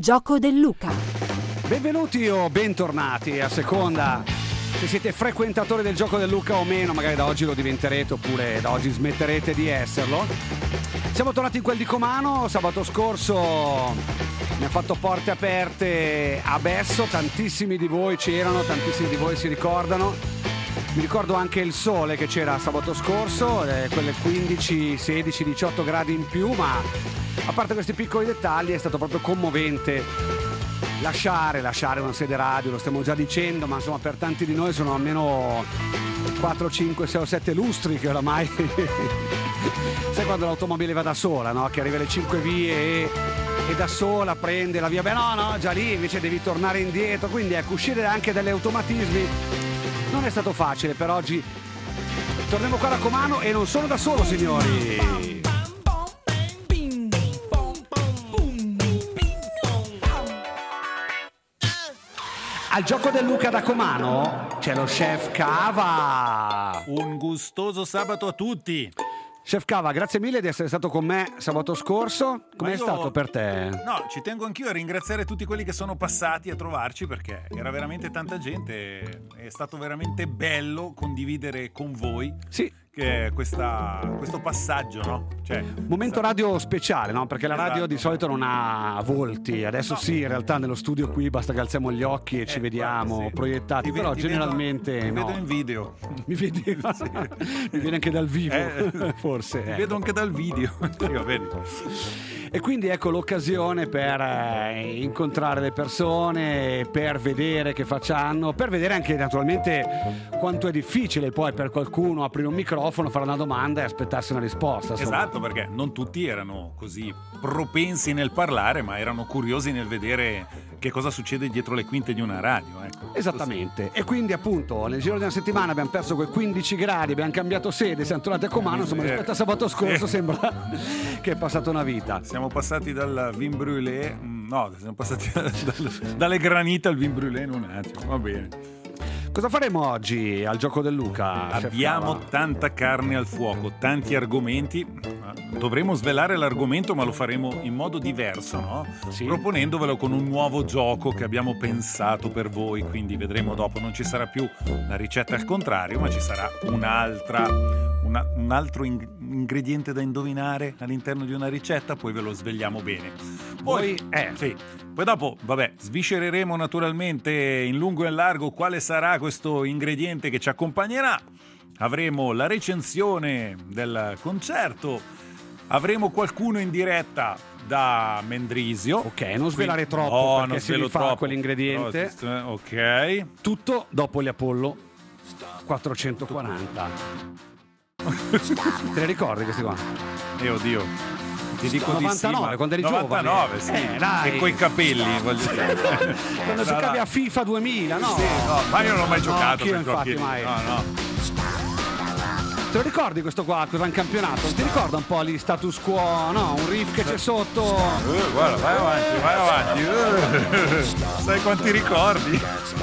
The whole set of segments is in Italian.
gioco del Luca. Benvenuti o bentornati, a seconda se siete frequentatori del gioco del Luca o meno, magari da oggi lo diventerete oppure da oggi smetterete di esserlo. Siamo tornati in quel di Comano, sabato scorso mi ha fatto porte aperte a Besso, tantissimi di voi c'erano, tantissimi di voi si ricordano. Mi ricordo anche il sole che c'era sabato scorso, quelle 15, 16, 18 gradi in più, ma a parte questi piccoli dettagli è stato proprio commovente lasciare una sede radio, lo stiamo già dicendo, ma insomma per tanti di noi sono almeno 4, 5, 6 o 7 lustri che oramai sai quando l'automobile va da sola, no? Che arriva alle 5 vie e da sola prende la via, beh no, già lì invece devi tornare indietro, quindi ecco, uscire anche dagli automatismi non è stato facile. Per oggi torniamo qua da Comano e non sono da solo, signori. Al gioco del Luca da Comano c'è lo chef Cava. Un gustoso sabato a tutti. Chef Cava, grazie mille di essere stato con me sabato scorso. Com'è stato per te? No, ci tengo anch'io a ringraziare tutti quelli che sono passati a trovarci, perché era veramente tanta gente. È stato veramente bello condividere con voi. Sì. Questo passaggio, no? Cioè, momento radio speciale, no? Perché la radio di solito non ha volti. Adesso no. Sì, in realtà nello studio qui basta che alziamo gli occhi e ci vediamo sì, proiettati, però generalmente ti no. Vedo in video. Mi vedi? Sì. Mi viene anche dal vivo, forse. Ti vedo anche dal video. Io, vedi. E quindi ecco l'occasione per incontrare le persone, per vedere che facciano, per vedere anche naturalmente quanto è difficile poi per qualcuno aprire un microfono, fare una domanda e aspettarsi una risposta. Insomma. Esatto, perché non tutti erano così propensi nel parlare, ma erano curiosi nel vedere che cosa succede dietro le quinte di una radio. Ecco. Esattamente. E quindi appunto nel giro di una settimana abbiamo perso quei 15 gradi, abbiamo cambiato sede, siamo tornati a Comano, insomma rispetto a sabato scorso sembra che è passata una vita. Siamo passati dal vin brûlé, no, siamo passati dalle granite al vin brûlé in un attimo, va bene. Cosa faremo oggi al gioco del Luca? Abbiamo tanta carne al fuoco, tanti argomenti. Dovremo svelare l'argomento, ma lo faremo in modo diverso, no? Sì. Proponendovelo con un nuovo gioco che abbiamo pensato per voi, quindi vedremo dopo. Non ci sarà più la ricetta al contrario, ma ci sarà un altro ingrediente da indovinare all'interno di una ricetta, poi ve lo svegliamo bene. Poi sì. Poi dopo, vabbè, sviscereremo naturalmente in lungo e in largo quale sarà questo ingrediente che ci accompagnerà. Avremo la recensione del concerto, avremo qualcuno in diretta da Mendrisio. Ok, non svelare troppo perché si rifà quell'ingrediente. Ok. Tutto dopo gli Apollo 440. Te le ricordi questi qua? Oddio. Ti dico 99, di sì, quando eri 99, giovane. Sì. Dai. E coi capelli, voglio dire. Quando giocavi a FIFA 2000, no? Sì, no, ma io non l'ho mai giocato. Io infatti mai. No. Te lo ricordi questo qua, cosa è un campionato? Ti ricorda un po' lì status quo, no? Un riff che c'è sotto. Guarda, vai avanti. Sai quanti ricordi?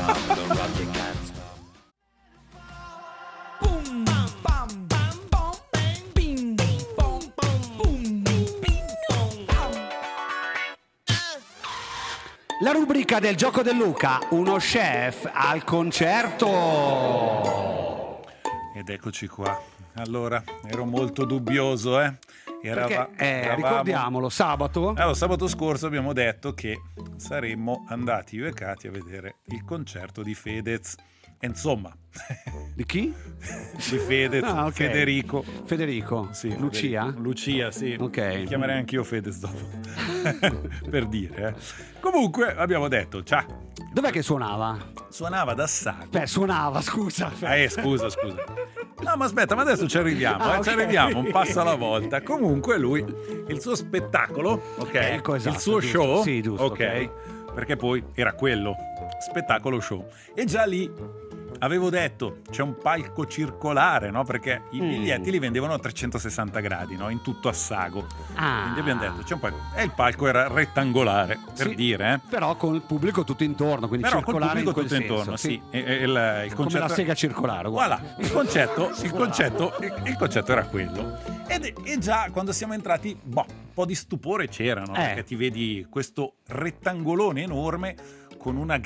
La rubrica del gioco del Luca, uno chef al concerto. Ed eccoci qua. Allora, ero molto dubbioso, ricordiamolo, sabato. Sabato scorso abbiamo detto che saremmo andati io e Katia a vedere il concerto di Fedez. Insomma, di chi? Di Fedez, okay. Federico, sì, Lucia, sì. Ok. Chiamerei anch'io Fedez dopo. Per dire. Comunque abbiamo detto, ciao. Dov'è che suonava? Suonava da Sago. Suonava, scusa. Scusa. No, ma aspetta, ma adesso ci arriviamo, okay. Ci arriviamo, un passo alla volta. Comunque lui, il suo spettacolo, ok? Ecco, esatto, il suo giusto. show, sì, giusto, ok? Perché poi era quello, spettacolo show. E già lì avevo detto, c'è un palco circolare, no? Perché i biglietti li vendevano a 360 gradi, no? In tutto a Sago. Quindi abbiamo detto, c'è un palco. E il palco era rettangolare, per dire. Però con il pubblico tutto intorno, quindi però circolare in quel tutto senso. Intorno, sì. Il concetto... Come la sega circolare. Voilà, il concetto era quello. E già quando siamo entrati, po' di stupore c'era, no? Perché ti vedi questo rettangolone enorme con una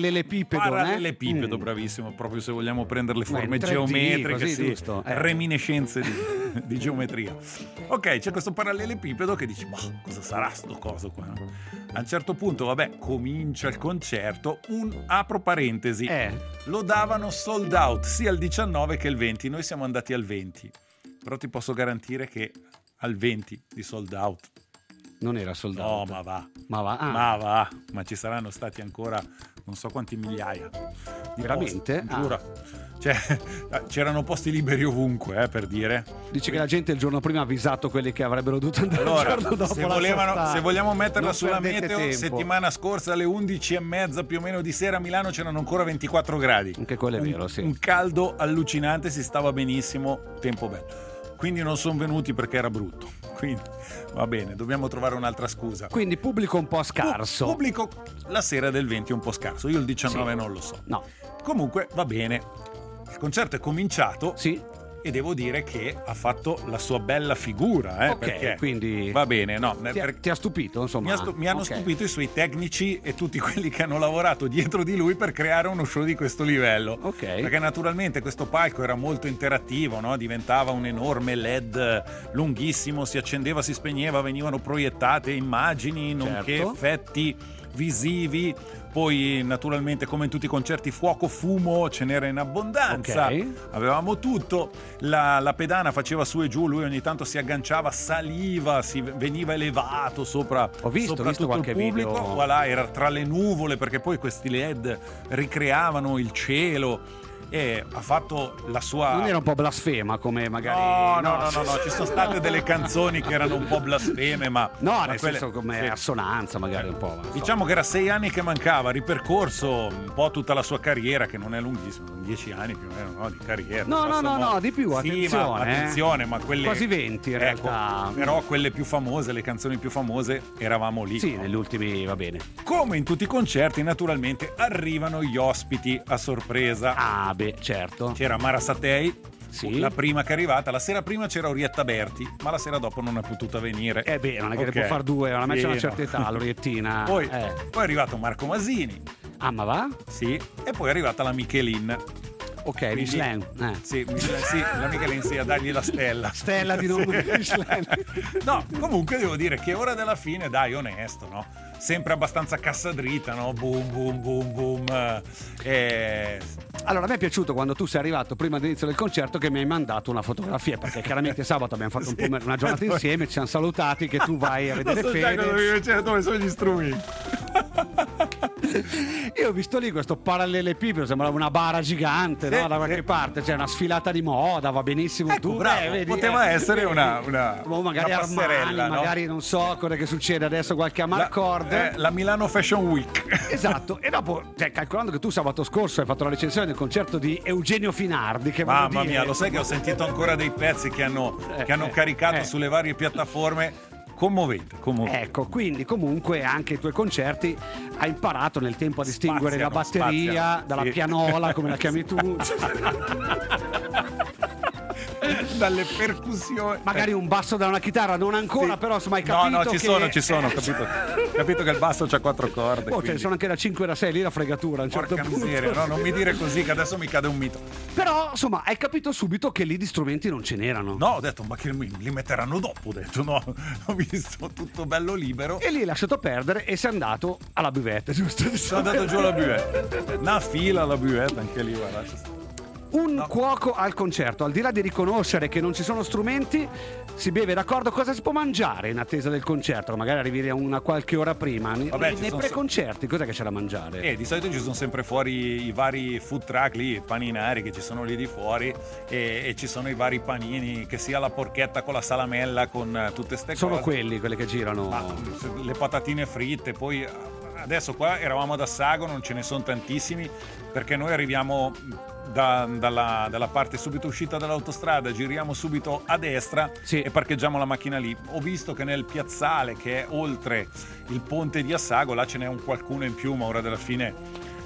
parallelepipedo, bravissimo, proprio se vogliamo prendere le forme 3D, geometriche, così, giusto. Reminiscenze di geometria. Ok, c'è questo parallelepipedo che dici, ma cosa sarà sto coso qua? A un certo punto, vabbè, comincia il concerto, apro parentesi, lo davano sold out sia il 19 che il 20, noi siamo andati al 20, però ti posso garantire che al 20 di sold out non era sold out. No, ma va, ma ci saranno stati ancora non so quanti migliaia di veramente? Posti, giuro. Cioè, c'erano posti liberi ovunque, per dire. Dice che la gente il giorno prima ha avvisato quelli che avrebbero dovuto andare il giorno dopo. Se vogliamo metterla sulla meteo, tempo. Settimana scorsa alle 11:30 più o meno di sera a Milano c'erano ancora 24 gradi. Anche quello è vero, sì. Un caldo allucinante, si stava benissimo, tempo bello. Quindi non sono venuti perché era brutto. Quindi va bene, dobbiamo trovare un'altra scusa. Quindi pubblico un po' scarso. Pubblico la sera del 20 un po' scarso. Io il 19 non lo so. No. Comunque va bene. Il concerto è cominciato. Sì. E devo dire che ha fatto la sua bella figura, ok, perché quindi va bene, no? Ti ha stupito, insomma. Mi hanno stupito i suoi tecnici e tutti quelli che hanno lavorato dietro di lui per creare uno show di questo livello. Ok. Perché naturalmente questo palco era molto interattivo, no? Diventava un enorme LED lunghissimo, si accendeva, si spegneva, venivano proiettate immagini, nonché effetti visivi. Poi naturalmente, come in tutti i concerti, fuoco, fumo, ce n'era in abbondanza. Avevamo tutto. La pedana faceva su e giù, lui ogni tanto si agganciava, saliva, veniva elevato sopra, visto tutto il pubblico. Voilà, era tra le nuvole, perché poi questi LED ricreavano il cielo. E ha fatto la sua... Non era un po' blasfema come magari... No, ci sono state delle canzoni che erano un po' blasfeme, ma... No, nel senso come assonanza magari un po'. Diciamo che era 6 anni che mancava, ripercorso un po' tutta la sua carriera, che non è lunghissima, sono 10 anni più o meno, no, di carriera. No, di più, attenzione, ma quelle... Quasi 20 in realtà. Però quelle più famose, le canzoni più famose, eravamo lì. Sì, negli ultimi, va bene. Come in tutti i concerti, naturalmente, arrivano gli ospiti a sorpresa. Ah, beh, certo. C'era Mara Sattei, la prima che è arrivata. La sera prima c'era Orietta Berti, ma la sera dopo non è potuta venire. Non è che ne può far due, ormai c'è una certa età, l'Oriettina. Poi è arrivato Marco Masini. Ah, ma va? Sì, e poi è arrivata la Michelin. Ok, Michelin. Sì, la Michelin sì, a dargli la stella. Stella di nome Michelin. No, comunque devo dire che ora della fine, dai, onesto, no? Sempre abbastanza cassadrita, no? Boom, boom, boom, boom. Allora, a me è piaciuto quando tu sei arrivato prima dell'inizio del concerto che mi hai mandato una fotografia, perché chiaramente sabato abbiamo fatto una giornata insieme, ci siamo salutati, che tu vai a vedere Fede. Dove sono gli strumenti? Io ho visto lì questo parallelepipedo, sembrava una bara gigante, no? Da qualche parte c'è una sfilata di moda, va benissimo tutto. Bravo, vedi, poteva essere una magari una passerella, Armani, no? magari non so cosa che succede adesso, qualche Amarcord. La Milano Fashion Week. Esatto, e dopo, calcolando che tu sabato scorso hai fatto la recensione del concerto di Eugenio Finardi, che mamma mia, lo sai che ho sentito ancora dei pezzi che hanno caricato sulle varie piattaforme. Commovente. Ecco, quindi comunque anche i tuoi concerti hai imparato nel tempo a distinguere la batteria dalla pianola, come la chiami tu. Dalle percussioni, magari un basso da una chitarra, non ancora, però insomma hai capito. Ci sono, capito che il basso c'ha 4 corde. Ce ne sono anche da 5 e da 6, lì la fregatura a un certo punto. Miseria, no, non mi dire così che adesso mi cade un mito. Però insomma hai capito subito che lì di strumenti non ce n'erano. No, ho detto, ma che li metteranno dopo, ho detto, no, ho visto tutto bello libero. E lì hai lasciato perdere e sei andato alla buvette, giusto? Sono andato giù alla buvette, una fila alla buvette, anche lì, guarda. Un cuoco al concerto, al di là di riconoscere che non ci sono strumenti, si beve d'accordo. Cosa si può mangiare in attesa del concerto? Magari arrivi a una qualche ora prima. Nei preconcerti, cos'è che c'è da mangiare? Di solito ci sono sempre fuori i vari food truck lì, paninari che ci sono lì di fuori, e ci sono i vari panini, che sia la porchetta con la salamella, con tutte ste cose. Sono quelli che girano. Le patatine fritte, poi adesso qua eravamo ad Assago, non ce ne sono tantissimi, perché noi arriviamo dalla parte subito uscita dall'autostrada, giriamo subito a destra e parcheggiamo la macchina lì. Ho visto che nel piazzale che è oltre il ponte di Assago, là ce n'è un qualcuno in più, ma ora della fine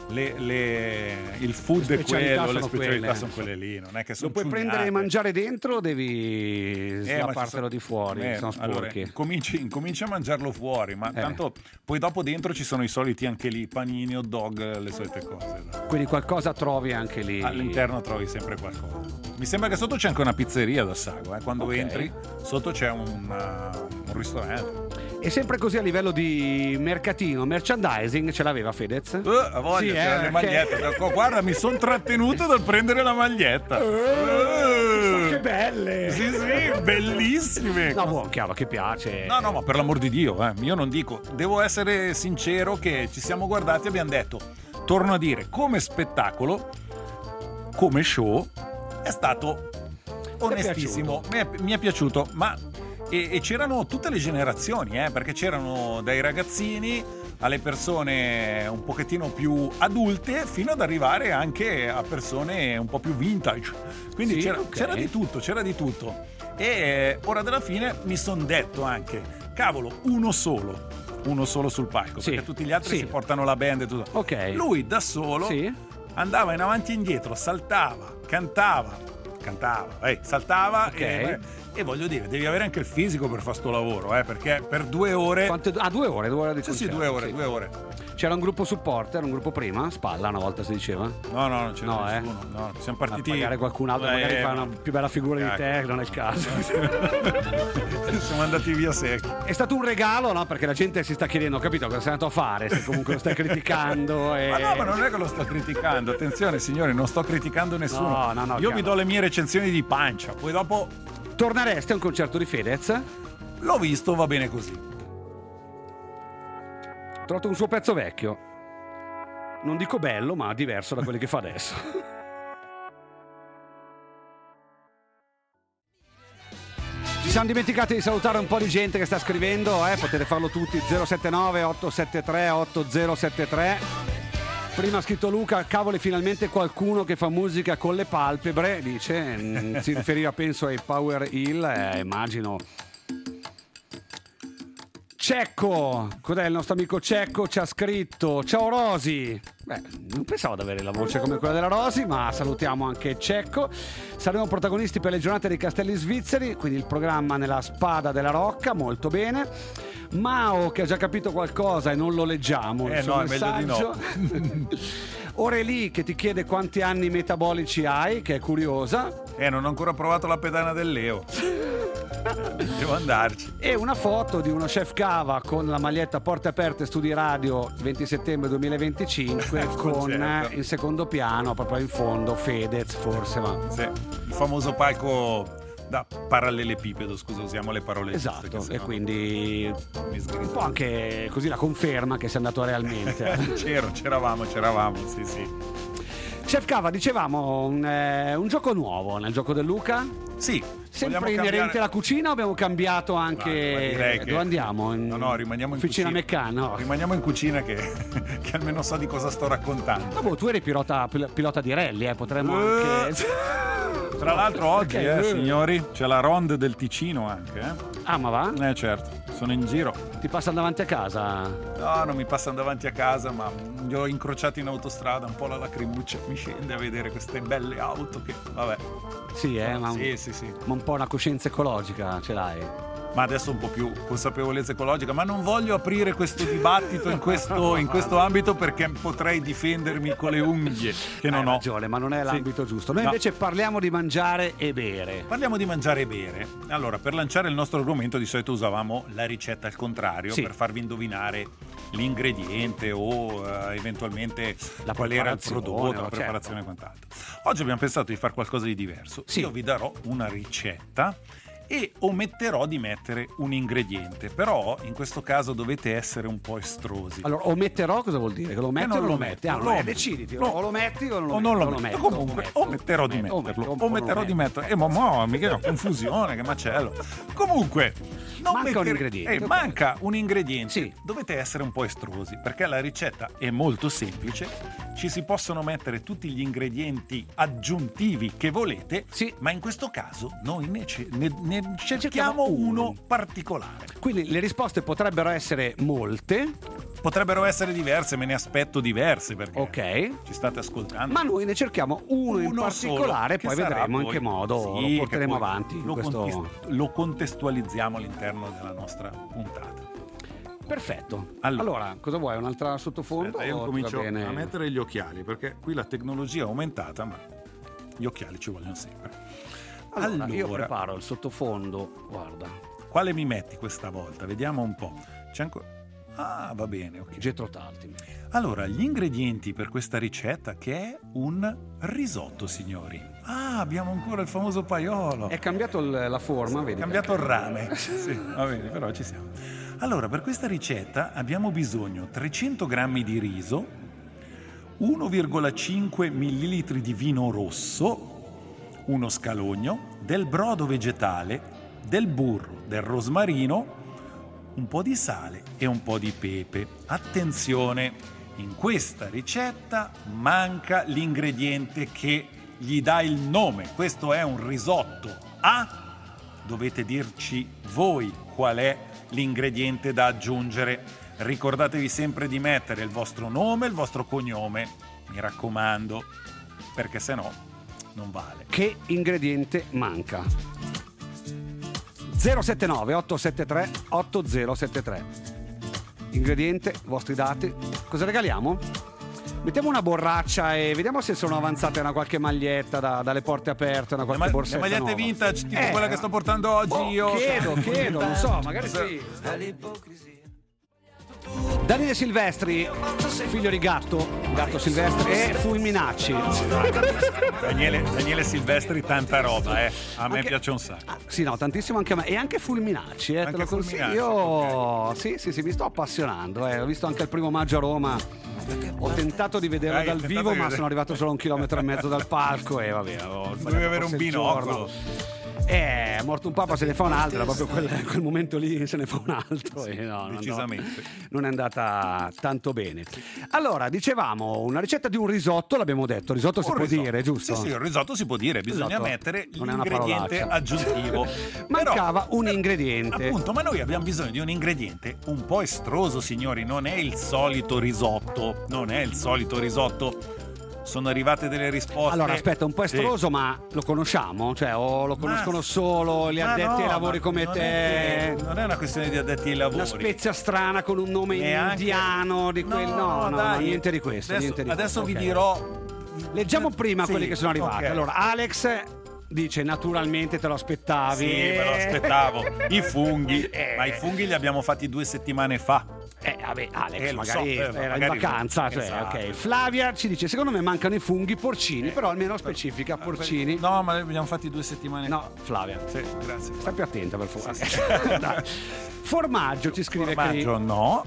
il food è quello, le specialità sono quelle lì, non è che sono lo puoi prendere e mangiare dentro o devi slappartelo di fuori, sono sporchi. Allora, incominci a mangiarlo fuori, ma tanto poi dopo dentro ci sono i soliti anche lì, panini, hot dog, le solite cose. Quindi qualcosa trovi anche lì. All'interno trovi sempre qualcosa. Mi sembra che sotto c'è anche una pizzeria da Sago, quando entri sotto c'è un ristorante. E sempre così a livello di mercatino, merchandising, ce l'aveva Fedez? A voglia, c'era le magliette. Guarda, mi sono trattenuto dal prendere la maglietta. Che belle! Sì, bellissime. No, chiaro che piace. No, ma per l'amor di Dio, io non dico. Devo essere sincero che ci siamo guardati e abbiamo detto, torno a dire, come spettacolo, come show, è stato onestissimo. Mi è piaciuto, ma... E c'erano tutte le generazioni, perché c'erano dai ragazzini alle persone un pochettino più adulte fino ad arrivare anche a persone un po' più vintage. Quindi c'era di tutto. E ora della fine mi son detto anche, cavolo, uno solo sul palco, perché tutti gli altri si portano la band e tutto. Lui da solo andava in avanti e indietro, saltava, cantava, saltava e voglio dire, devi avere anche il fisico per fare sto lavoro, perché per 2 ore... 2 ore di concerto. Sì, 2 ore. C'era un gruppo supporter, un gruppo prima, spalla una volta si diceva? No, non c'era nessuno. No, siamo partiti... magari qualcun altro magari fa una più bella figura di te, non è il caso. Siamo andati via secchi. È stato un regalo, no? Perché la gente si sta chiedendo, capito, cosa sei andato a fare, se comunque lo stai criticando. Ma non è che lo sto criticando, attenzione signori, non sto criticando nessuno. No, io vi do le mie recensioni di pancia, poi dopo... Torneresti a un concerto di Fedez? L'ho visto, va bene così. Ho trovato un suo pezzo vecchio. Non dico bello, ma diverso da quelli che fa adesso. Ci siamo dimenticati di salutare un po' di gente che sta scrivendo, potete farlo tutti, 079 873 8073. Prima ha scritto Luca, cavoli, finalmente qualcuno che fa musica con le palpebre, dice, si riferiva penso ai Power Hill, immagino. Cecco, cos'è il nostro amico Cecco, ci ha scritto, ciao Rosy. Non pensavo di avere la voce come quella della Rosy, ma salutiamo anche Cecco. Saremo protagonisti per le giornate dei Castelli Svizzeri, quindi il programma nella spada della Rocca, molto bene. Mao che ha già capito qualcosa e non lo leggiamo il suo messaggio. È meglio di no. Orelì che ti chiede quanti anni metabolici hai, che è curiosa. Non ho ancora provato la pedana del Leo. Devo andarci. E una foto di uno chef cava con la maglietta Porte Aperte Studi Radio 20 settembre 2025 con in secondo piano, proprio in fondo, Fedez forse, ma il famoso palco da parallelepipedo, scusa, usiamo le parole esatto, giuste, e quindi un po' anche così la conferma che sei andato realmente. c'eravamo, sì. Chef Cava, dicevamo un gioco nuovo nel gioco del Luca? Sì. Sempre inerente alla cucina o abbiamo cambiato anche... Dove andiamo? No, rimaniamo in Officina cucina. Meccano. Rimaniamo in cucina che almeno so di cosa sto raccontando. Ma tu eri pilota di rally, potremmo anche... Tra l'altro oggi, signori, c'è la Ronde del Ticino anche. Ah, ma va? Certo, sono in giro. Ti passano davanti a casa? No, non mi passano davanti a casa, ma li ho incrociati in autostrada, un po' la lacrimuccia mi scende a vedere queste belle auto che, vabbè. Sì, ma sì. Ma un po' una coscienza ecologica ce l'hai? Ma adesso un po' più consapevolezza ecologica, ma non voglio aprire questo dibattito in questo ambito perché potrei difendermi con le unghie che non ho. Hai ragione, ma non è l'ambito giusto. Noi invece parliamo di mangiare e bere. Parliamo di mangiare e bere. Allora, per lanciare il nostro argomento di solito usavamo la ricetta al contrario, per farvi indovinare l'ingrediente o eventualmente qual era il prodotto, la preparazione e quant'altro. Oggi abbiamo pensato di fare qualcosa di diverso. Io vi darò una ricetta e ometterò di mettere un ingrediente, però in questo caso dovete essere un po' estrosi. Allora, ometterò cosa vuol dire? Che lo metti o non lo metti? Deciditi, o lo metti o non lo metti. Comunque ometterò di metterlo. Ometterò di metterlo. Mica confusione, che macello. Comunque manca un ingrediente. Sì. Dovete essere un po' estrosi perché la ricetta è molto semplice. Ci si possono mettere tutti gli ingredienti aggiuntivi che volete, ma in questo caso noi ne cerchiamo uno particolare. Quindi le risposte potrebbero essere molte, potrebbero essere diverse, me ne aspetto diverse perché Ok. ci state ascoltando. Ma noi ne cerchiamo uno in particolare, solo, poi vedremo in poi. che modo Sì, lo porteremo che poi avanti. lo contestualizziamo all'interno della nostra puntata. Perfetto. Allora. Allora, cosa vuoi? Un'altra sottofondo? Aspetta, io o ti comincio va bene? a mettere gli occhiali perché qui la tecnologia è aumentata, ma gli occhiali ci vogliono sempre. Allora, io preparo il sottofondo, guarda. Quale mi metti questa volta? Vediamo un po'. C'è ancora... Ah, va bene, ok. Getro Talti. Allora, gli ingredienti per questa ricetta che è un risotto, signori. Ah, abbiamo ancora il famoso paiolo. È cambiato la forma, vedi? È cambiato il rame. Sì, va bene, però ci siamo. Allora, per questa ricetta abbiamo bisogno 300 grammi di riso, 1,5 millilitri di vino rosso, uno scalogno, del brodo vegetale, del burro, del rosmarino, un po' di sale e un po' di pepe. Attenzione, in questa ricetta manca l'ingrediente che gli dà il nome. Questo è un risotto. Dovete dirci voi qual è l'ingrediente da aggiungere. Ricordatevi sempre di mettere il vostro nome, il vostro cognome, mi raccomando, perché se no non vale. Che ingrediente manca? 079 873 8073. Ingrediente, vostri dati. Cosa regaliamo? Mettiamo una borraccia e vediamo se sono avanzate una qualche maglietta dalle porte aperte, una qualche borsetta le magliette nuova. vintage, tipo quella che sto portando oggi io. Chiedo, non so, magari sì. Daniele Silvestri, figlio di Gatto Silvestri e Fulminacci. Daniele Silvestri, tanta roba, a me piace un sacco. Sì, no, tantissimo anche a me. E anche Fulminacci, te lo consiglio. Io okay. sì, mi sto appassionando. Ho visto anche il 1 maggio a Roma. Ho tentato di vederlo dal vivo, ma sono arrivato solo a 1,5 chilometri dal palco e vabbè. Dovevi avere un binocolo. È morto un papa, se ne fa un altro, proprio quel momento lì se ne fa un altro. Sì, no, decisamente. Non è andata tanto bene. Allora, dicevamo, una ricetta di un risotto, l'abbiamo detto, risotto si può dire, giusto? Sì, il risotto si può dire, bisogna Risotto mettere non è una l'ingrediente parolaccia. aggiuntivo. Mancava un ingrediente. Appunto, ma noi abbiamo bisogno di un ingrediente un po' estroso, signori, non è il solito risotto, Sono arrivate delle risposte. Allora, aspetta, un po' estroso, ma lo conosciamo? Cioè, o lo conoscono solo gli addetti ai lavori come te? Non è una questione di addetti ai lavori. Una spezia strana con un nome indiano di quel... No, dai, niente di questo. Adesso vi Ok. dirò. Leggiamo prima Sì, quelli che sono arrivati. ok. Allora, Alex dice naturalmente te lo aspettavi. Sì, me lo aspettavo. I funghi. Ma i funghi li abbiamo fatti 2 settimane fa. Vabbè, Alex lo magari so, era magari in vacanza, cioè, esatto. ok. Flavia ci dice secondo me mancano i funghi porcini, però almeno specifica porcini. No, ma li abbiamo fatti 2 settimane No, Flavia, fa. Sì, grazie. stai più attenta per favore. Dai. Formaggio ci scrive Formaggio no.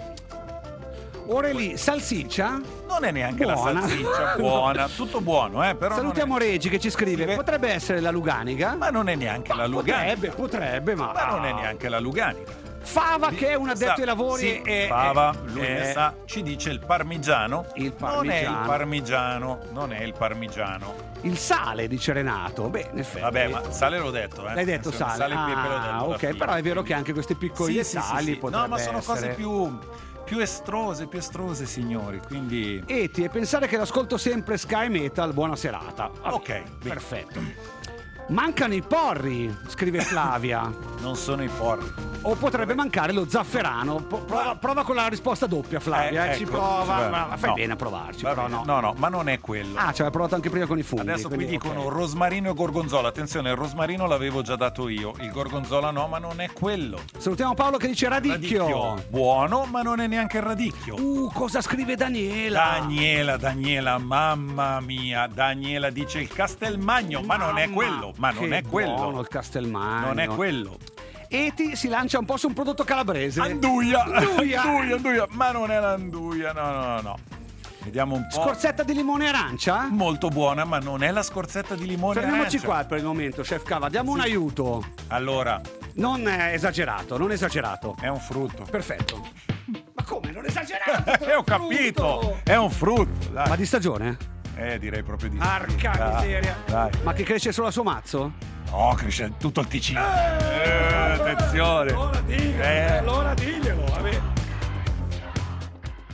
Orelì, salsiccia? Non è neanche Buona. la salsiccia buona, tutto buono, però Salutiamo non è... Regi che ci scrive, potrebbe essere la Luganica? Ma non è neanche la Luganica. Potrebbe, ma non è neanche la Luganica. Fava che è un addetto ai lavori sì, e Fava, lui ne sa, ci dice il parmigiano. Il Non è il parmigiano. non è il parmigiano. Il sale, dice Renato. Beh, in effetti. Vabbè, ma sale l'ho detto, L'hai detto sale. Sale e pepe l'ho detto alla ok, fine. però è vero che anche questi piccoli dettagli potrebbero No, ma sono cose essere. più estrose, signori, quindi... Eti, e pensare che l'ascolto sempre Sky Metal, buona serata. Vabbè, Ok, bene. perfetto. Mancano i porri, scrive Flavia. Non sono i porri. O potrebbe mancare lo zafferano. Prova con la risposta doppia, Flavia. Ci ecco, prova. sì, Ma fai no. bene a provarci, Va però bene. no. No, ma non è quello. Ah, ci aveva provato anche prima con i funghi. Adesso qui quindi, dicono ok. rosmarino e gorgonzola. Attenzione, il rosmarino l'avevo già dato io. Il gorgonzola no, ma non è quello. Salutiamo Paolo che dice radicchio. Buono, ma non è neanche il radicchio. Cosa scrive Daniela? Daniela, mamma mia. Daniela dice il Castelmagno, ma non è quello. Ma non è quello. Buono il Castelmagno. Non è quello. Eti si lancia un po' su un prodotto calabrese. Anduia. Ma non è l'anduia, no. Vediamo un po'. Scorzetta di limone e arancia? Molto buona, ma non è la scorzetta di limone e Fermiamoci arancia. qua per il momento, chef Cava, diamo un aiuto. Allora, Non esagerato. è un frutto. Perfetto. Ma come? Non esagerato? Ho capito, è un frutto. Dai. Ma di stagione? Direi proprio di sì. Arca Dai, miseria. Dai. Ma che cresce solo a suo mazzo? No, cresce tutto il Ticino. Attenzione. Allora diglielo, vabbè.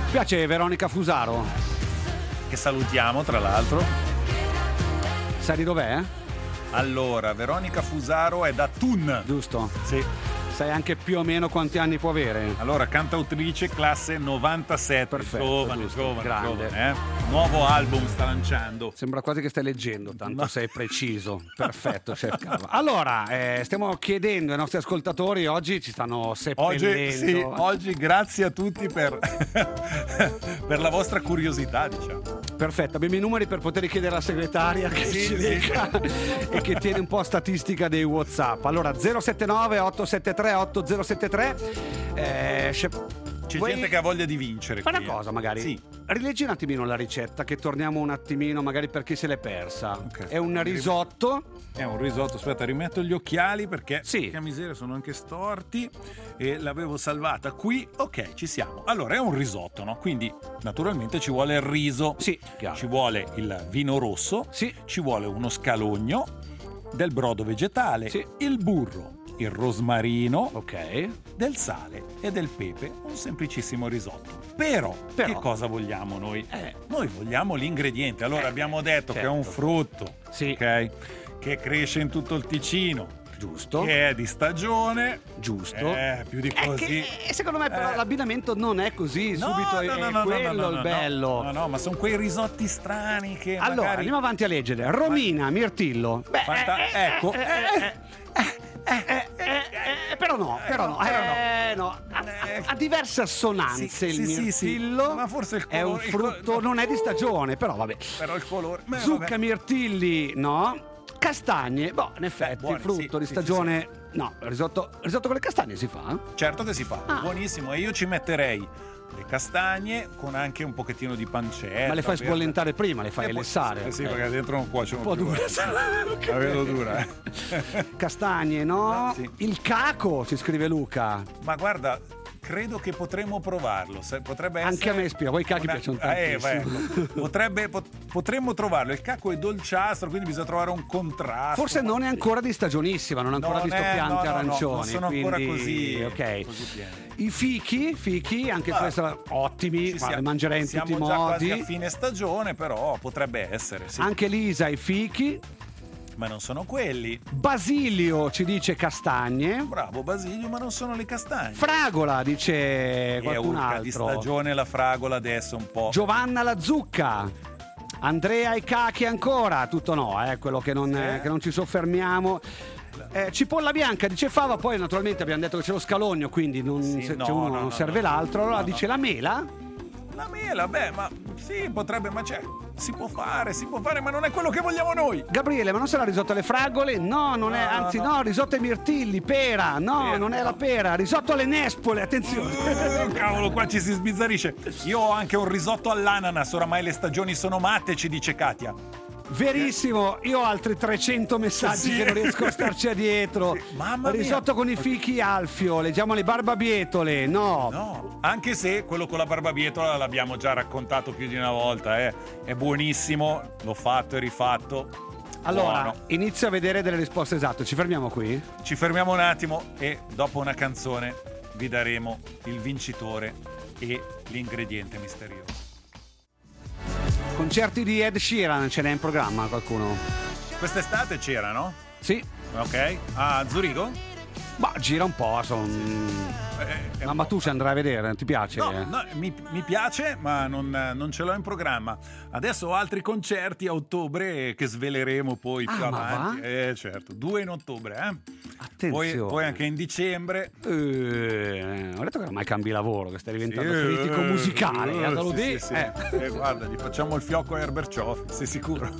Ti piace Veronica Fusaro? Che salutiamo, tra l'altro. Sai di dov'è? Allora, Veronica Fusaro è da Thun. Giusto? Sì. Sai anche più o meno quanti anni può avere? Allora, cantautrice classe 97. Perfetto, Giovane, grande. Nuovo album sta lanciando. Sembra quasi che stai leggendo, tanto sei preciso. Perfetto, Chef Carlo. Allora, stiamo chiedendo ai nostri ascoltatori, oggi ci stanno seppellendo. Oggi grazie a tutti per la vostra curiosità, diciamo. Perfetto, abbiamo i numeri per poter richiedere alla segretaria che ci lega e che tiene un po' statistica dei WhatsApp. Allora 079 873 8073. C'è gente che ha voglia di vincere. Fai una cosa magari. Sì. Rileggi un attimino la ricetta, che torniamo un attimino magari per chi se l'è persa. Okay. È un risotto. È un risotto, aspetta, rimetto gli occhiali perché sì. Che miseria, sono anche storti e l'avevo salvata qui. Ok, ci siamo. Allora, è un risotto, no? Quindi naturalmente ci vuole il riso. Sì, chiaro. Ci vuole il vino rosso. Sì. Ci vuole uno scalogno, del brodo vegetale, sì. Il burro, il rosmarino, ok, del sale e del pepe, un semplicissimo risotto. Però che cosa vogliamo noi? Noi vogliamo l'ingrediente. Allora abbiamo detto che è un frutto, sì. Ok? Che cresce in tutto il Ticino. Giusto. Che è di stagione. Giusto. Più di così. Secondo me però l'abbinamento non è così, subito è quello il bello. No, ma sono quei risotti strani che allora, magari... andiamo avanti a leggere. Romina, mirtillo. Ecco. Però no. Ha diverse assonanze il mirtillo. Ma forse il colore, è un frutto, non è di stagione, però vabbè. Però il colore. Zucca, mirtilli, no. Castagne, in effetti, buone, frutto di stagione. Sì. No, risotto con le castagne si fa? Certo che si fa, buonissimo. E io ci metterei le castagne con anche un pochettino di pancetta. Ma le fai sbollentare prima, le fai lessare? Sì, perché dentro non cuociono più. Un po' dura. La vedo dura. Castagne, no? Sì. Il caco, ci scrive Luca. Ma guarda, credo che potremmo provarlo. Potrebbe essere anche a me ispira, poi i cachi piacciono tantissimo. Potremmo trovarlo. Il caco è dolciastro, quindi bisogna trovare un contrasto. Forse non è ancora di stagionissima, non ho ancora visto piante arancioni. Non sono ancora così. Ok. Così I fichi, anche questo ottimi, li mangerei in tutti i modi. Siamo già quasi a fine stagione, però potrebbe essere. Sì. Anche Lisa, i fichi. Ma non sono quelli. Basilio ci dice castagne. Bravo Basilio, ma non sono le castagne. Fragola dice qualcun altro. Di stagione la fragola adesso un po'. Giovanna la zucca. Andrea i cachi ancora. Tutto no, quello che non ci soffermiamo. Cipolla bianca dice Fava, poi naturalmente abbiamo detto che c'è lo scalogno, quindi non serve l'altro. Allora dice la mela. La mela, ma sì, potrebbe, ma si può fare, ma non è quello che vogliamo noi. Gabriele, ma non sarà risotto alle fragole? No, non è, anzi no, risotto ai mirtilli, pera, non è la pera, risotto alle nespole, attenzione. Cavolo, qua ci si sbizzarrisce. Io ho anche un risotto all'ananas, oramai le stagioni sono matte, ci dice Katia. Verissimo, io ho altri 300 messaggi che non riesco a starci dietro. Sì, mamma mia. Risotto con i fichi alfio, leggiamo le barbabietole. No, anche se quello con la barbabietola l'abbiamo già raccontato più di una volta, è buonissimo, l'ho fatto e rifatto. Allora, inizio a vedere delle risposte esatte. Ci fermiamo qui? Ci fermiamo un attimo e dopo una canzone vi daremo il vincitore e l'ingrediente misterioso. Concerti di Ed Sheeran, ce n'è in programma qualcuno? Quest'estate c'era, no? Sì. Ok. A Zurigo? Gira un po', ma tu ci andrai a vedere, ti piace? No, mi piace, ma non ce l'ho in programma. Adesso ho altri concerti a ottobre che sveleremo poi più avanti. Certo, 2 in ottobre, Attenzione. Poi anche in dicembre. Ho detto che ormai cambi lavoro, che stai diventando critico musicale. Sì. Guarda, gli facciamo il fiocco a Herbert Choff, sei sicuro?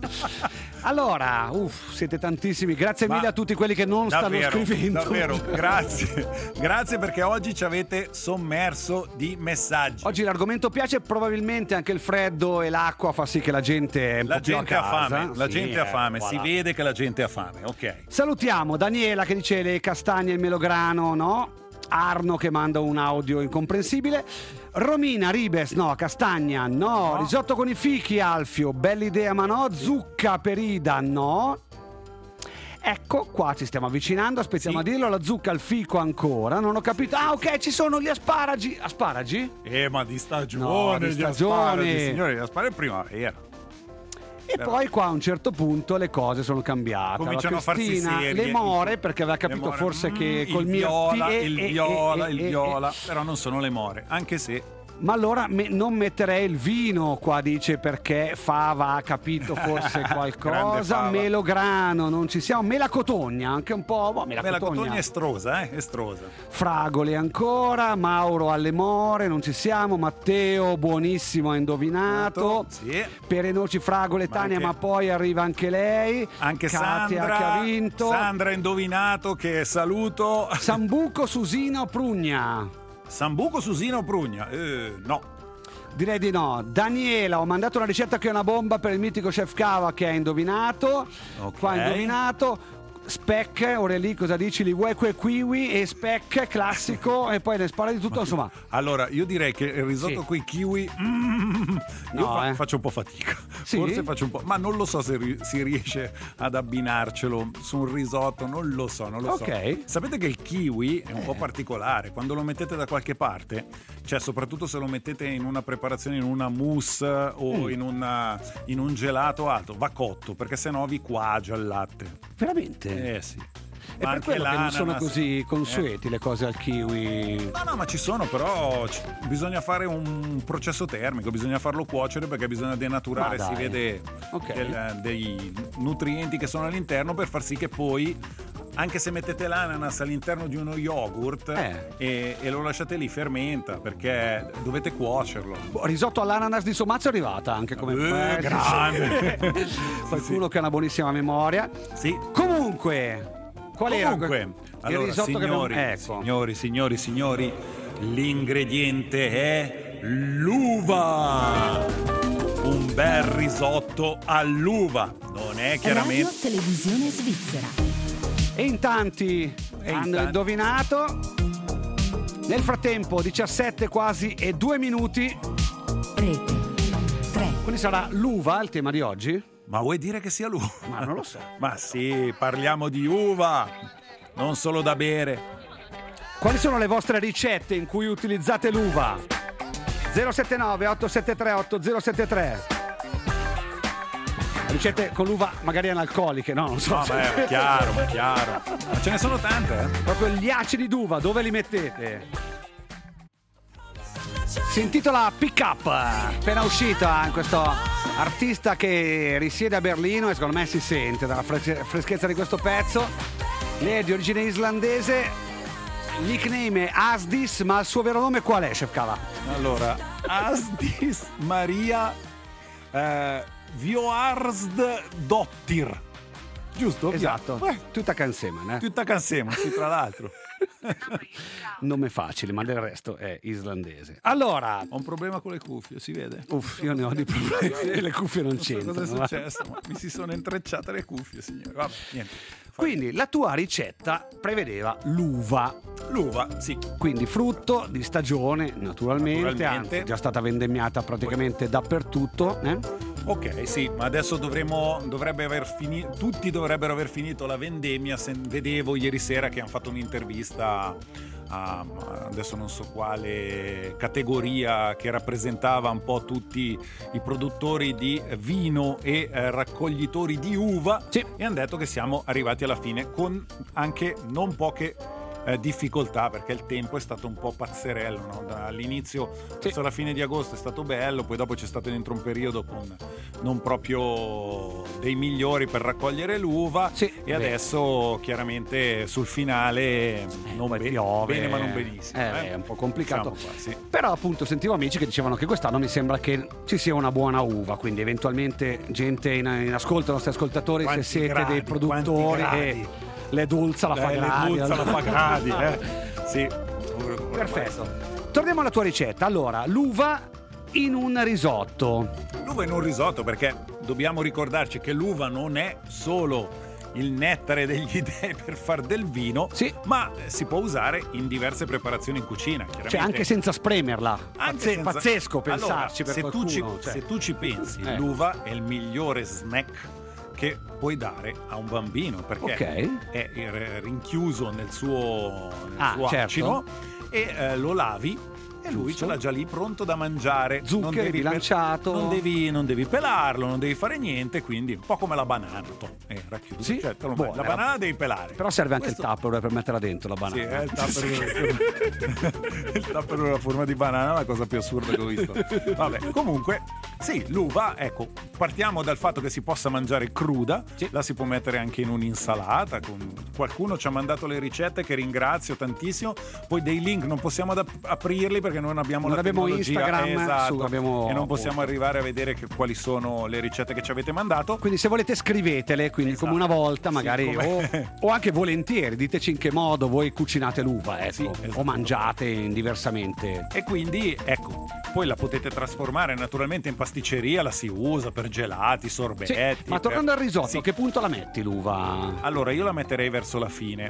Allora, siete tantissimi. Grazie mille a tutti quelli che non stanno scrivendo. Davvero, grazie perché oggi ci avete sommerso di messaggi. Oggi l'argomento piace, probabilmente anche il freddo e l'acqua fa sì che la gente è un po' più a casa. La gente ha fame, si vede che la gente ha fame, ok. Salutiamo Daniela che dice le castagne e il melograno, no? Arno che manda un audio incomprensibile. Romina, Ribes, no. Castagna, no. Risotto con i fichi, Alfio, bella idea ma no. Zucca per Ida, no. Ecco, qua ci stiamo avvicinando, aspettiamo a dirlo, la zucca, il fico ancora, non ho capito. Ah, ok, ci sono gli asparagi. Asparagi? Ma di stagione, No, di stagione. Signore, gli asparagi è primavera. E poi qua a un certo punto le cose sono cambiate. Cominciano a farsi serie. Le more, perché aveva capito forse che col il viola, però non sono le more, anche se... Ma allora non metterei il vino qua, dice, perché fava ha capito forse qualcosa. Melograno, non ci siamo. Melacotogna, anche un po'. Melacotogna è estrosa, estrosa. Fragole ancora. Mauro alle more, non ci siamo. Matteo, buonissimo, ha indovinato. Sì. Per le noci fragole Tania, ma poi arriva anche lei. Anche Katia, Sandra, che ha vinto. Sandra ha indovinato, che saluto. Sambuco, Susina o Prugna? Sambuco, Susina o Prugna? No. Direi di no. Daniela, ho mandato una ricetta che è una bomba per il mitico chef Cava, che ha indovinato. Okay. Qua ha indovinato. Speck, Aureli, cosa dici? Liueque kiwi e speck classico e poi ne spara di tutto, insomma. Allora, io direi che il risotto coi kiwi faccio un po' fatica. Sì? Forse faccio un po', ma non lo so se si riesce ad abbinarcelo su un risotto, non lo so. Sapete che il kiwi è un po' particolare, quando lo mettete da qualche parte, cioè soprattutto se lo mettete in una preparazione, in una mousse o in un gelato alto, va cotto, perché sennò vi quagia il latte. Veramente? Sì. È per quello che non sono così consueti le cose al kiwi. No, ma ci sono, però bisogna fare un processo termico, bisogna farlo cuocere perché bisogna denaturare, si vede dei nutrienti che sono all'interno, per far sì che poi, anche se mettete l'ananas all'interno di uno yogurt e lo lasciate lì, fermenta, perché dovete cuocerlo. Risotto all'ananas di Somazzo è arrivata anche come grande. Qualcuno che ha una buonissima memoria. Sì. Comunque, qual era il allora, risotto signori, l'ingrediente è l'uva. Un bel risotto all'uva. Non è chiaramente Radio Televisione Svizzera. E in tanti hanno indovinato. Nel frattempo 17 quasi e 2 minuti. Rete 3. Quindi sarà l'uva il tema di oggi? Ma vuoi dire che sia l'uva? Ma non lo so. Ma sì, parliamo di uva, non solo da bere. Quali sono le vostre ricette in cui utilizzate l'uva? 079 873 8073. Ricette con l'uva magari analcoliche, no? Non so. No, è chiaro. Ma ce ne sono tante, Proprio gli acidi d'uva, dove li mettete? Si intitola Pick Up, appena uscita, questo artista che risiede a Berlino e secondo me si sente dalla freschezza di questo pezzo. Lei è di origine islandese, il nickname è Asdis, ma il suo vero nome qual è, Chef Cava? Allora, Asdis Maria Vioarsdottir, giusto? Esatto, tutta canzema, Tutta canzema, sì, tra l'altro. Nome facile, ma del resto è islandese. Allora, ho un problema con le cuffie, si vede? Io ne ho di problemi, le cuffie non c'entrano. Cosa è successo? Ma mi si sono intrecciate le cuffie, signore. Vabbè, niente. Quindi la tua ricetta prevedeva l'uva. L'uva, sì. Quindi frutto di stagione, naturalmente. Anzi, già stata vendemmiata praticamente dappertutto. Ok, sì, ma adesso dovrebbe aver finito. Tutti dovrebbero aver finito la vendemmia. Vedevo ieri sera che hanno fatto un'intervista a adesso non so quale categoria, che rappresentava un po' tutti i produttori di vino e raccoglitori di uva, sì. E hanno detto che siamo arrivati alla fine con anche non poche difficoltà, perché il tempo è stato un po' pazzerello, no? Dall'inizio verso la fine di agosto è stato bello, poi dopo c'è stato dentro un periodo con non proprio dei migliori per raccogliere l'uva, adesso chiaramente sul finale non piove, bene ma non benissimo, è un po' complicato, diciamo qua, sì. Però appunto sentivo amici che dicevano che quest'anno mi sembra che ci sia una buona uva, quindi eventualmente gente in ascolto, nostri ascoltatori, quanti se siete gradi, dei produttori le Dulza la fa gradi, Sì. Perfetto. Torniamo alla tua ricetta. Allora, l'uva in un risotto. L'uva in un risotto, perché dobbiamo ricordarci che l'uva non è solo il nettare degli dei per far del vino, ma si può usare in diverse preparazioni in cucina, chiaramente. Cioè anche senza spremerla. Pazzesco pensarci, allora, per qualcuno. Se tu ci pensi, l'uva è il migliore snack che puoi dare a un bambino, perché è rinchiuso nel suo acino, e lo lavi e lui ce l'ha già lì pronto da mangiare. Zuccheri, bilanciato. Non devi pelarlo, non devi fare niente, quindi un po' come la banana. Racchiuso. Sì, la banana devi pelare. Però serve anche il Tupperware per metterla dentro la banana. Sì, il Tupperware nella forma di banana è la cosa più assurda che ho visto. Vabbè, comunque, sì, l'uva, ecco, partiamo dal fatto che si possa mangiare cruda, la si può mettere anche in un'insalata. Qualcuno ci ha mandato le ricette che ringrazio tantissimo, poi dei link non possiamo aprirli perché non abbiamo la tecnologia, Instagram, e non possiamo arrivare a vedere quali sono le ricette che ci avete mandato. Quindi se volete scrivetele, quindi come una volta magari, o anche volentieri, diteci in che modo voi cucinate l'uva, o mangiate diversamente. E quindi ecco, poi la potete trasformare naturalmente in pasticceria, la si usa per gelati, sorbetti. Ma tornando al risotto, a che punto la metti l'uva? Allora io la metterei verso la fine.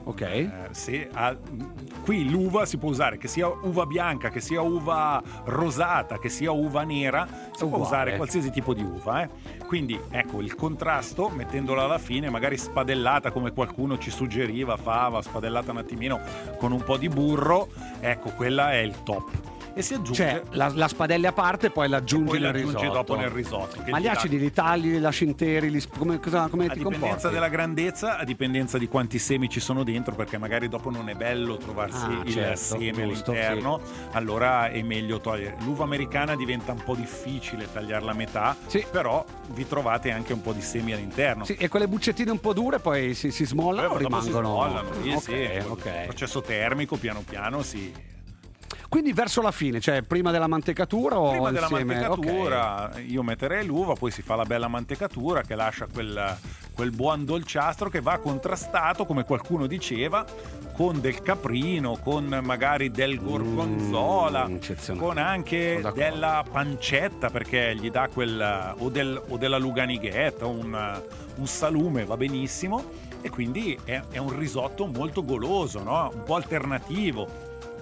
Qui l'uva si può usare che sia uva bianca, che sia uva rosata, che sia uva nera, si può usare qualsiasi tipo di uva. Quindi ecco il contrasto, mettendola alla fine, magari spadellata come qualcuno ci suggeriva, fava spadellata un attimino con un po' di burro, ecco quella è il top. E si aggiunge, cioè la spadella a parte, poi l'aggiungi nel risotto. Dopo nel risotto. Ma gli acidi li tagli, li lasci interi, come ti comporti? A dipendenza della grandezza, a dipendenza di quanti semi ci sono dentro, perché magari dopo non è bello trovarsi il seme all'interno, allora è meglio togliere. L'uva americana diventa un po' difficile tagliarla a metà, però vi trovate anche un po' di semi all'interno. Sì, e quelle buccettine un po' dure poi si smollano o rimangono? Si smollano, processo termico, piano piano si... Quindi verso la fine, cioè prima della mantecatura o prima della insieme? mantecatura io metterei l'uva, poi si fa la bella mantecatura che lascia quel buon dolciastro che va contrastato, come qualcuno diceva, con del caprino, con magari del gorgonzola, con anche della pancetta, perché gli dà o della luganighetta, un salume, va benissimo, e quindi è un risotto molto goloso, no? Un po' alternativo.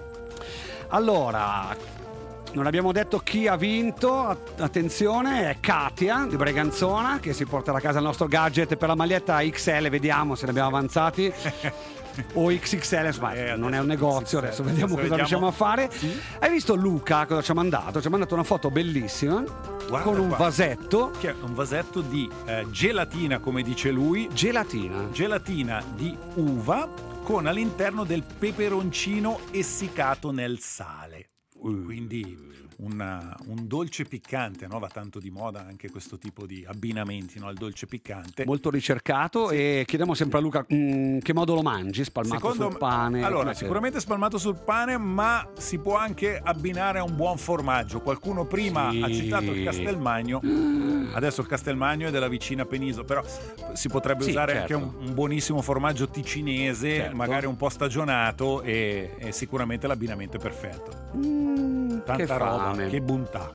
Allora, non abbiamo detto chi ha vinto, attenzione, è Katia di Breganzona che si porterà a casa il nostro gadget per la maglietta XL, vediamo se ne abbiamo avanzati. O XXL, ma non è un negozio, adesso vediamo cosa riusciamo a fare. Hai visto Luca cosa ci ha mandato? Ci ha mandato una foto bellissima. Guarda con un vasetto. Che è un vasetto di gelatina, come dice lui. Gelatina di uva con all'interno del peperoncino essiccato nel sale. Quindi un dolce piccante, no? Va tanto di moda anche questo tipo di abbinamenti, no? Il dolce piccante. Molto ricercato, e chiediamo sempre a Luca che modo lo mangi, spalmato sul pane? Allora, sicuramente spalmato sul pane, ma si può anche abbinare a un buon formaggio. Qualcuno prima ha citato il Castelmagno, adesso il Castelmagno è della vicina penisola, però si potrebbe usare anche un buonissimo formaggio ticinese, magari un po' stagionato, e sicuramente l'abbinamento è perfetto. Tanta roba, che bontà.